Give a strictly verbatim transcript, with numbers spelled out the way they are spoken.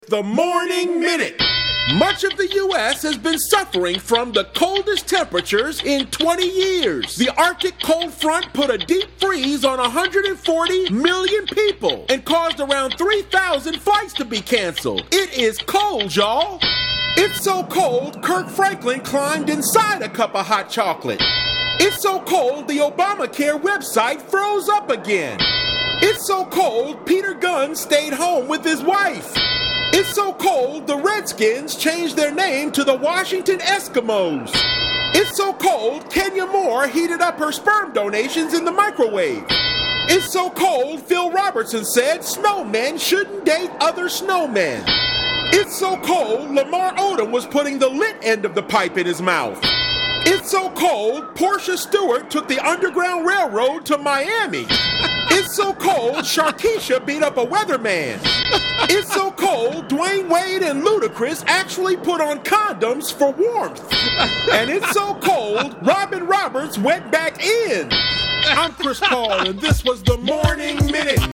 The Morning Minute. Much of the U S has been suffering from the coldest temperatures in twenty years. The Arctic cold front put a deep freeze on one hundred forty million people and caused around three thousand flights to be canceled. It is cold, y'all. It's so cold, Kirk Franklin climbed inside a cup of hot chocolate. It's so cold, the Obamacare website froze up again. It's so cold, Peter Gunn stayed home with his wife. It's so cold, the Redskins changed their name to the Washington Eskimos. It's so cold, Kenya Moore heated up her sperm donations in the microwave. It's so cold, Phil Robertson said snowmen shouldn't date other snowmen. It's so cold, Lamar Odom was putting the lit end of the pipe in his mouth. It's so cold, Portia Stewart took the Underground Railroad to Miami. It's so cold, Sharkeisha beat up a weatherman. It's so cold, Dwayne Wade and Ludacris actually put on condoms for warmth. And it's so cold, Robin Roberts went back in. I'm Chris Paul, and this was the Morning Minute.